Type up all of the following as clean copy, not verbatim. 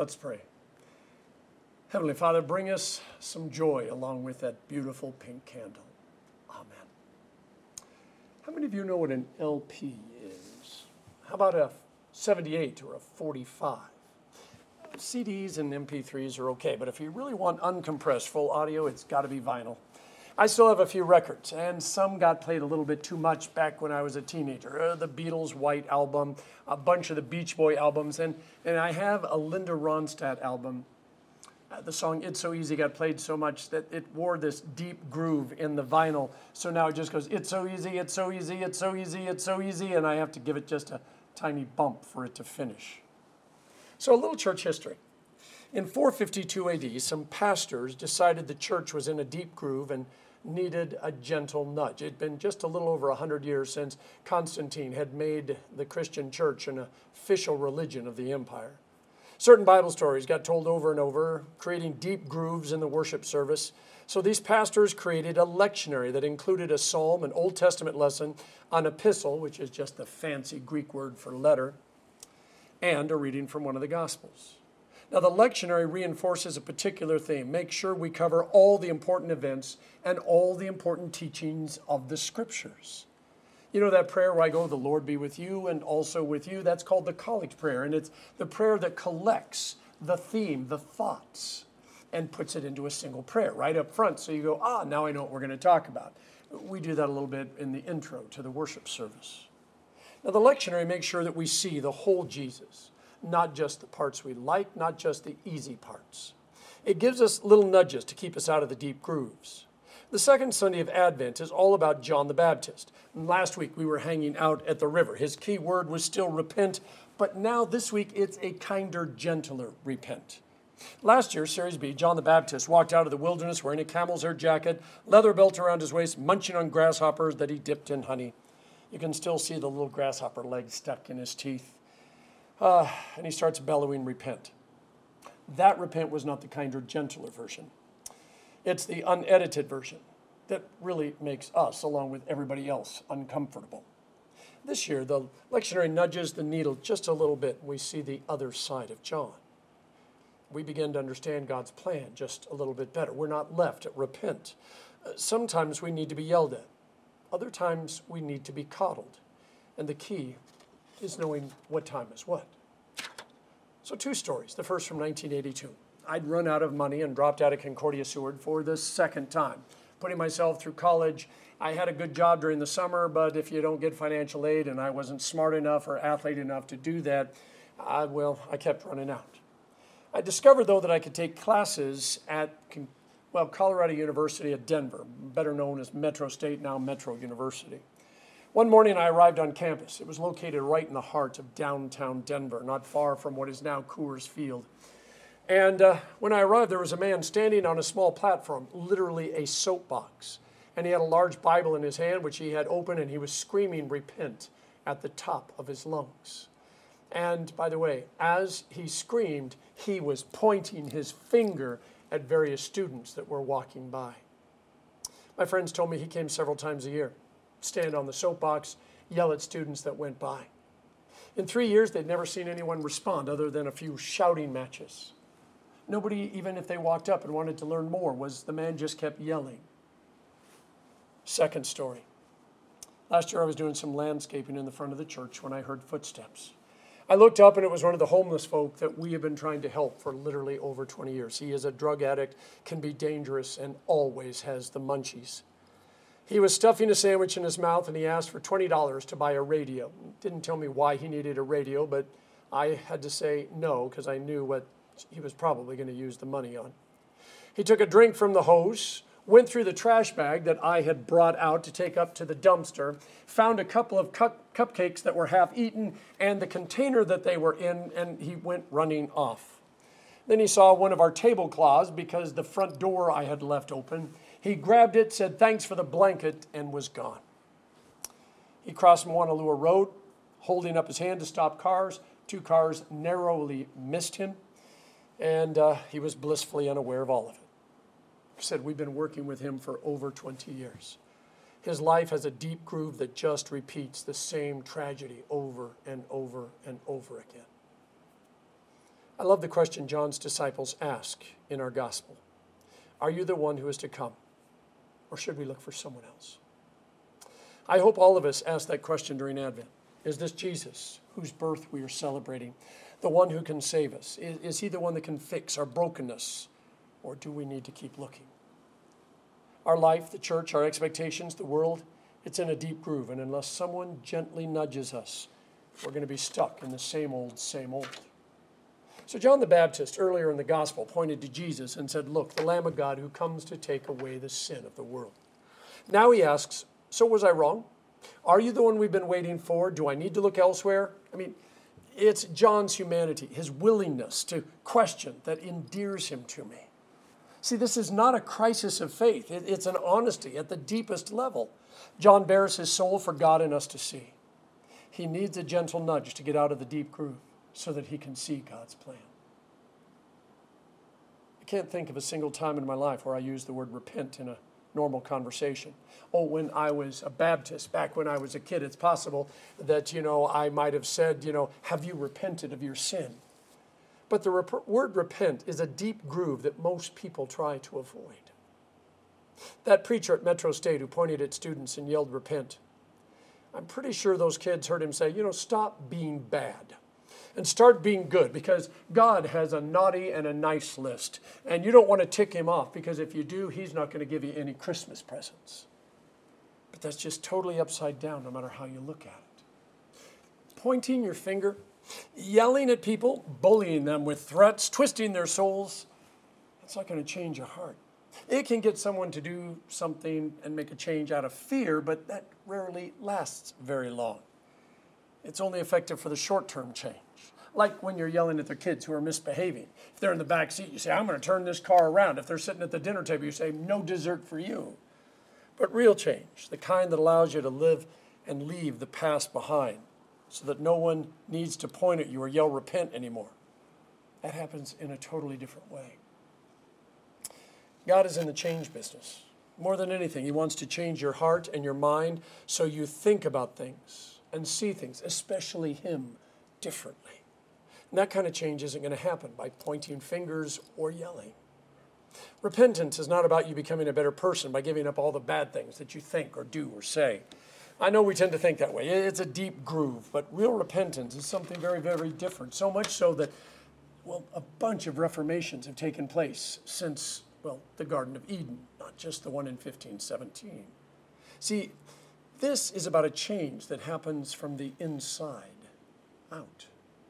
Let's pray. Heavenly Father, bring us some joy along with that beautiful pink candle. Amen. How many of you know what an LP is? How about a 78 or a 45? CDs and MP3s are okay, but if you really want uncompressed full audio, it's got to be vinyl. I still have a few records, and some got played a little bit too much back when I was a teenager. The Beatles' White Album, a bunch of the Beach Boy albums, and I have a Linda Ronstadt album. The song It's So Easy got played so much that it wore this deep groove in the vinyl, so now it just goes, it's so easy, it's so easy, it's so easy, it's so easy, and I have to give it just a tiny bump for it to finish. So a little church history. In 452 AD, some pastors decided the church was in a deep groove and needed a gentle nudge. It had been just a little over 100 years since Constantine had made the Christian church an official religion of the empire. Certain Bible stories got told over and over, creating deep grooves in the worship service. So these pastors created a lectionary that included a psalm, an Old Testament lesson, an epistle, which is just the fancy Greek word for letter, and a reading from one of the Gospels. Now, the lectionary reinforces a particular theme. Make sure we cover all the important events and all the important teachings of the Scriptures. You know that prayer where I go, the Lord be with you and also with you? That's called the collect prayer, and it's the prayer that collects the theme, the thoughts, and puts it into a single prayer right up front. So you go, now I know what we're going to talk about. We do that a little bit in the intro to the worship service. Now, the lectionary makes sure that we see the whole Jesus, not just the parts we like, not just the easy parts. It gives us little nudges to keep us out of the deep grooves. The second Sunday of Advent is all about John the Baptist. And last week we were hanging out at the river. His key word was still repent, but now this week it's a kinder, gentler repent. Last year, Series B, John the Baptist walked out of the wilderness wearing a camel's hair jacket, leather belt around his waist, munching on grasshoppers that he dipped in honey. You can still see the little grasshopper legs stuck in his teeth. And he starts bellowing, repent. That repent was not the kinder, gentler version. It's the unedited version that really makes us, along with everybody else, uncomfortable. This year, the lectionary nudges the needle just a little bit, and we see the other side of John. We begin to understand God's plan just a little bit better. We're not left at repent. Sometimes we need to be yelled at. Other times we need to be coddled. And the key is knowing what time is what. So 2 stories. The first from 1982. I'd run out of money and dropped out of Concordia Seward for the second time. Putting myself through college. I had a good job during the summer, but if you don't get financial aid, and I wasn't smart enough or athlete enough to do that, I kept running out. I discovered, though, that I could take classes at Colorado University at Denver, better known as Metro State, now Metro University. One morning I arrived on campus. It was located right in the heart of downtown Denver, not far from what is now Coors Field. And when I arrived, there was a man standing on a small platform, literally a soapbox. And he had a large Bible in his hand, which he had open, and he was screaming, repent, at the top of his lungs. And by the way, as he screamed, he was pointing his finger at various students that were walking by. My friends told me he came several times a year, stand on the soapbox, yell at students that went by. In 3 years, they'd never seen anyone respond other than a few shouting matches. Nobody, even if they walked up and wanted to learn more, the man just kept yelling. Second story. Last year I was doing some landscaping in the front of the church when I heard footsteps. I looked up and it was one of the homeless folk that we have been trying to help for literally over 20 years. He is a drug addict, can be dangerous, and always has the munchies. He was stuffing a sandwich in his mouth and he asked for $20 to buy a radio. Didn't tell me why he needed a radio, but I had to say no because I knew what he was probably going to use the money on. He took a drink from the hose, went through the trash bag that I had brought out to take up to the dumpster, found a couple of cupcakes that were half eaten and the container that they were in, and he went running off. Then he saw one of our tablecloths because the front door I had left open. He grabbed it, said thanks for the blanket, and was gone. He crossed Moanalua Road, holding up his hand to stop cars. 2 cars narrowly missed him, and he was blissfully unaware of all of it. He said we've been working with him for over 20 years. His life has a deep groove that just repeats the same tragedy over and over and over again. I love the question John's disciples ask in our gospel. Are you the one who is to come, or should we look for someone else? I hope all of us ask that question during Advent. Is this Jesus, whose birth we are celebrating, the one who can save us? Is he the one that can fix our brokenness, or do we need to keep looking? Our life, the church, our expectations, the world, it's in a deep groove, and unless someone gently nudges us, we're going to be stuck in the same old, same old. So John the Baptist, earlier in the gospel, pointed to Jesus and said, look, the Lamb of God who comes to take away the sin of the world. Now he asks, so was I wrong? Are you the one we've been waiting for? Do I need to look elsewhere? I mean, it's John's humanity, his willingness to question that endears him to me. See, this is not a crisis of faith. It's an honesty at the deepest level. John bears his soul for God and us to see. He needs a gentle nudge to get out of the deep groove so that he can see God's plan. I can't think of a single time in my life where I used the word repent in a normal conversation. Oh, when I was a Baptist, back when I was a kid, it's possible that, I might have said, have you repented of your sin? But the word repent is a deep groove that most people try to avoid. That preacher at Metro State who pointed at students and yelled, repent. I'm pretty sure those kids heard him say, stop being bad and start being good, because God has a naughty and a nice list. And you don't want to tick him off, because if you do, he's not going to give you any Christmas presents. But that's just totally upside down, no matter how you look at it. Pointing your finger, yelling at people, bullying them with threats, twisting their souls, that's not going to change your heart. It can get someone to do something and make a change out of fear, but that rarely lasts very long. It's only effective for the short-term change. Like when you're yelling at the kids who are misbehaving. If they're in the back seat, you say, I'm going to turn this car around. If they're sitting at the dinner table, you say, no dessert for you. But real change, the kind that allows you to live and leave the past behind so that no one needs to point at you or yell repent anymore. That happens in a totally different way. God is in the change business. More than anything, he wants to change your heart and your mind so you think about things and see things, especially him, differently. And that kind of change isn't going to happen by pointing fingers or yelling. Repentance is not about you becoming a better person by giving up all the bad things that you think or do or say. I know we tend to think that way. It's a deep groove, but real repentance is something very, very different. So much so that, a bunch of reformations have taken place since, the Garden of Eden, not just the one in 1517. See, this is about a change that happens from the inside out.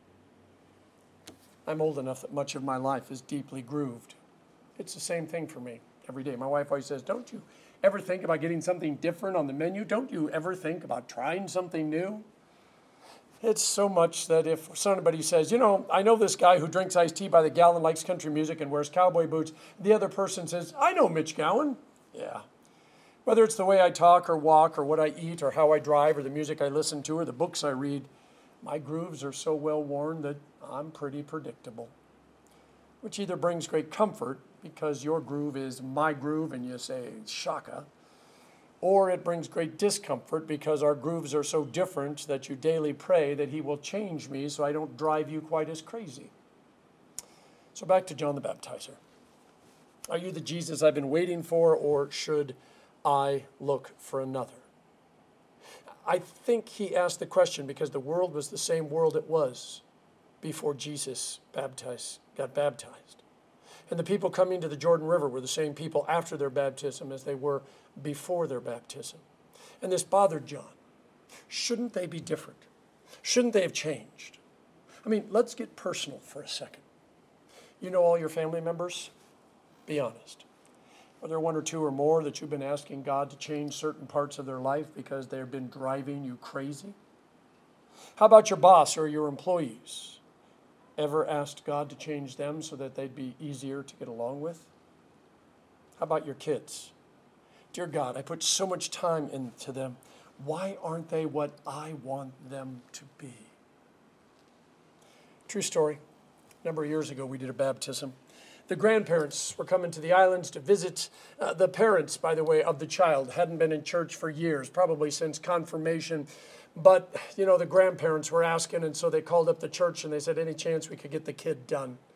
I'm old enough that much of my life is deeply grooved. It's the same thing for me every day. My wife always says, don't you ever think about getting something different on the menu? Don't you ever think about trying something new? It's so much that if somebody says, I know this guy who drinks iced tea by the gallon, likes country music, and wears cowboy boots, the other person says, I know Mitch Gowan. Yeah. Whether it's the way I talk or walk or what I eat or how I drive or the music I listen to or the books I read, my grooves are so well worn that I'm pretty predictable, which either brings great comfort because your groove is my groove and you say, shaka, or it brings great discomfort because our grooves are so different that you daily pray that he will change me so I don't drive you quite as crazy. So back to John the Baptizer. Are you the Jesus I've been waiting for, or should I look for another? I think he asked the question because the world was the same world it was before Jesus got baptized. And the people coming to the Jordan River were the same people after their baptism as they were before their baptism. And this bothered John. Shouldn't they be different? Shouldn't they have changed? Let's get personal for a second. You know all your family members? Be honest. Are there one or two or more that you've been asking God to change certain parts of their life because they've been driving you crazy? How about your boss or your employees? Ever asked God to change them so that they'd be easier to get along with? How about your kids? Dear God, I put so much time into them. Why aren't they what I want them to be? True story. A number of years ago, we did a baptism. The grandparents were coming to the islands to visit. The parents, by the way, of the child hadn't been in church for years, probably since confirmation. But, the grandparents were asking, and so they called up the church and they said, any chance we could get the kid done?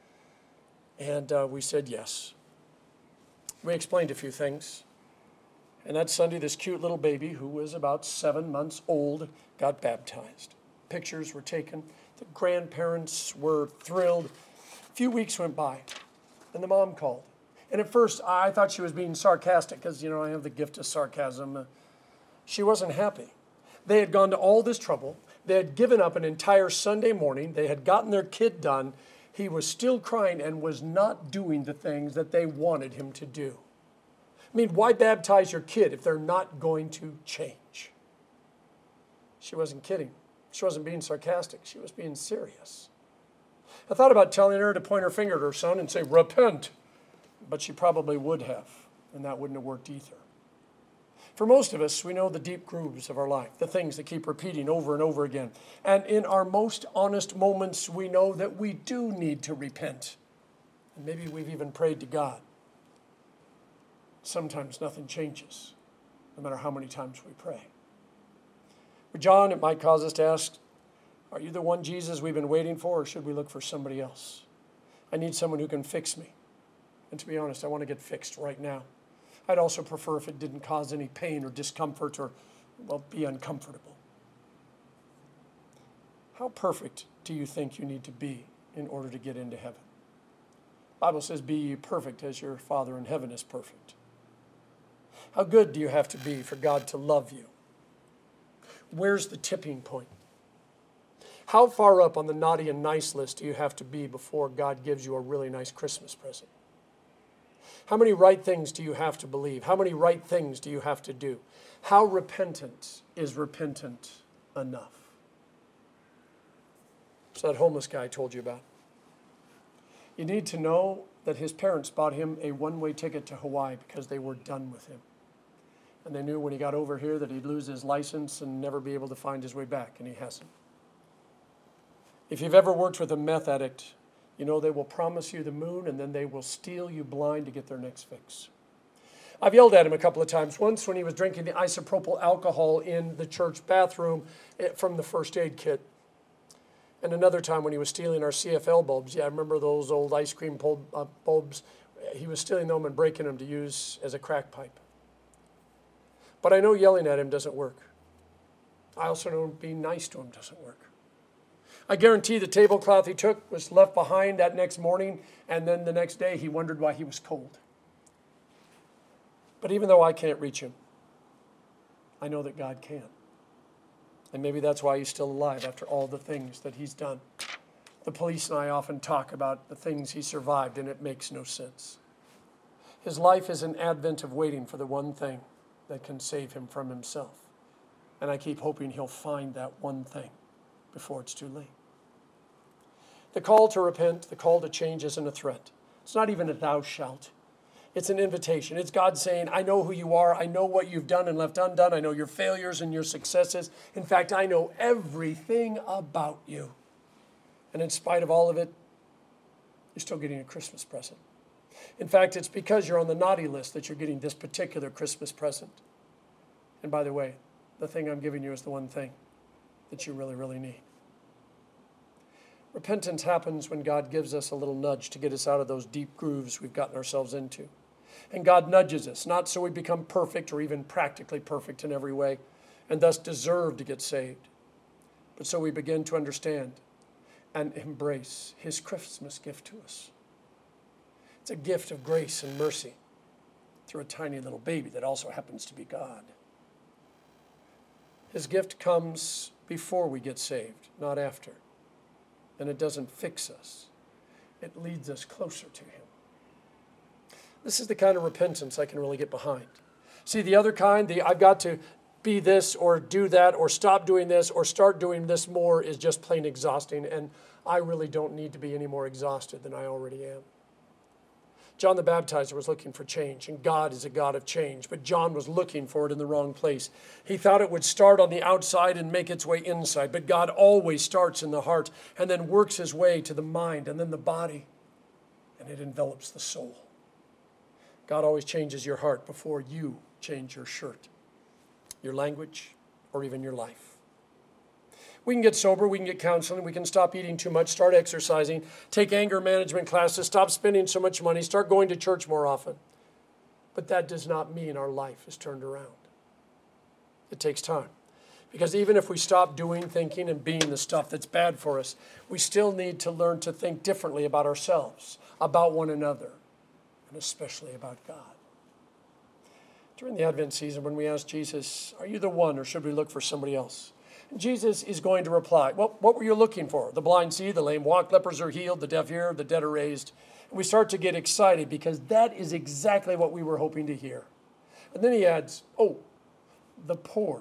And we said yes. We explained a few things. And that Sunday, this cute little baby, who was about 7 months old, got baptized. Pictures were taken. The grandparents were thrilled. A few weeks went by, and the mom called. And at first, I thought she was being sarcastic because, I have the gift of sarcasm. She wasn't happy. They had gone to all this trouble. They had given up an entire Sunday morning. They had gotten their kid done. He was still crying and was not doing the things that they wanted him to do. I mean, why baptize your kid if they're not going to change? She wasn't kidding. She wasn't being sarcastic. She was being serious. I thought about telling her to point her finger at her son and say, repent. But she probably would have, and that wouldn't have worked either. For most of us, we know the deep grooves of our life, the things that keep repeating over and over again. And in our most honest moments, we know that we do need to repent. And maybe we've even prayed to God. Sometimes nothing changes, no matter how many times we pray. With John, it might cause us to ask, are you the one Jesus we've been waiting for, or should we look for somebody else? I need someone who can fix me. And to be honest, I want to get fixed right now. I'd also prefer if it didn't cause any pain or discomfort or, be uncomfortable. How perfect do you think you need to be in order to get into heaven? The Bible says, be ye perfect as your Father in heaven is perfect. How good do you have to be for God to love you? Where's the tipping point? How far up on the naughty and nice list do you have to be before God gives you a really nice Christmas present? How many right things do you have to believe? How many right things do you have to do? How repentant is repentant enough? It's that homeless guy I told you about. You need to know that his parents bought him a one-way ticket to Hawaii because they were done with him. And they knew when he got over here that he'd lose his license and never be able to find his way back, and he hasn't. If you've ever worked with a meth addict, you know they will promise you the moon and then they will steal you blind to get their next fix. I've yelled at him a couple of times. Once when he was drinking the isopropyl alcohol in the church bathroom from the first aid kit. And another time when he was stealing our CFL bulbs. Yeah, I remember those old ice cream bulbs. He was stealing them and breaking them to use as a crack pipe. But I know yelling at him doesn't work. I also know being nice to him doesn't work. I guarantee the tablecloth he took was left behind that next morning, and then the next day he wondered why he was cold. But even though I can't reach him, I know that God can. And maybe that's why he's still alive after all the things that he's done. The police and I often talk about the things he survived, and it makes no sense. His life is an advent of waiting for the one thing that can save him from himself. And I keep hoping he'll find that one thing before it's too late. The call to repent, the call to change isn't a threat. It's not even a thou shalt. It's an invitation. It's God saying, I know who you are. I know what you've done and left undone. I know your failures and your successes. In fact, I know everything about you. And in spite of all of it, you're still getting a Christmas present. In fact, it's because you're on the naughty list that you're getting this particular Christmas present. And by the way, the thing I'm giving you is the one thing that you really, really need. Repentance happens when God gives us a little nudge to get us out of those deep grooves we've gotten ourselves into. And God nudges us, not so we become perfect or even practically perfect in every way, and thus deserve to get saved, but so we begin to understand and embrace his Christmas gift to us. It's a gift of grace and mercy through a tiny little baby that also happens to be God. His gift comes before we get saved, not after. And it doesn't fix us. It leads us closer to him. This is the kind of repentance I can really get behind. See, the other kind, I've got to be this or do that or stop doing this or start doing this more is just plain exhausting. And I really don't need to be any more exhausted than I already am. John the Baptizer was looking for change, and God is a God of change. But John was looking for it in the wrong place. He thought it would start on the outside and make its way inside. But God always starts in the heart and then works his way to the mind and then the body, and it envelops the soul. God always changes your heart before you change your shirt, your language, or even your life. We can get sober, we can get counseling, we can stop eating too much, start exercising, take anger management classes, stop spending so much money, start going to church more often. But that does not mean our life is turned around. It takes time. Because even if we stop doing, thinking, and being the stuff that's bad for us, we still need to learn to think differently about ourselves, about one another, and especially about God. During the Advent season, when we ask Jesus, are you the one, or should we look for somebody else? And Jesus is going to reply, well, what were you looking for? The blind see, the lame walk, lepers are healed, the deaf hear, the dead are raised. And we start to get excited because that is exactly what we were hoping to hear. And then he adds, oh, the poor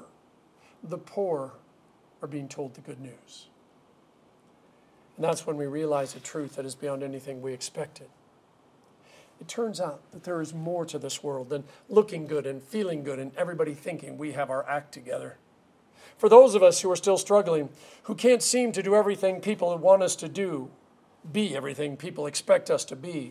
are being told the good news. And that's when we realize a truth that is beyond anything we expected. It turns out that there is more to this world than looking good and feeling good and everybody thinking we have our act together. For those of us who are still struggling, who can't seem to do everything people want us to do, be everything people expect us to be,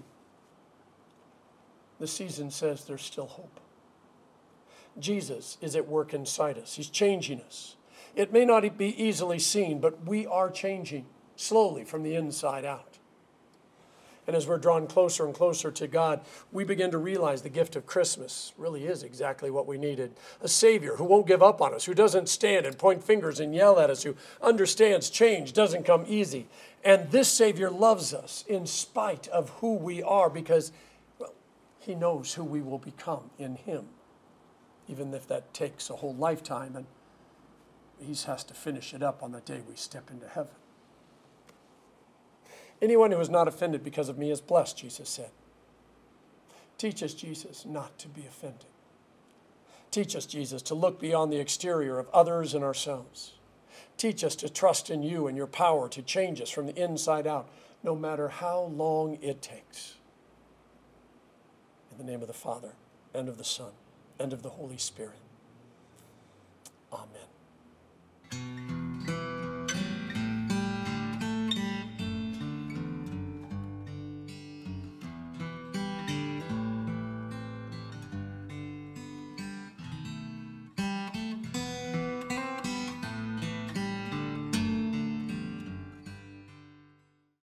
the season says there's still hope. Jesus is at work inside us. He's changing us. It may not be easily seen, but we are changing slowly from the inside out. And as we're drawn closer and closer to God, we begin to realize the gift of Christmas really is exactly what we needed. A Savior who won't give up on us, who doesn't stand and point fingers and yell at us, who understands change doesn't come easy. And this Savior loves us in spite of who we are because, well, he knows who we will become in him, even if that takes a whole lifetime, and he has to finish it up on the day we step into heaven. Anyone who is not offended because of me is blessed, Jesus said. Teach us, Jesus, not to be offended. Teach us, Jesus, to look beyond the exterior of others and ourselves. Teach us to trust in you and your power to change us from the inside out, no matter how long it takes. In the name of the Father, and of the Son, and of the Holy Spirit. Amen.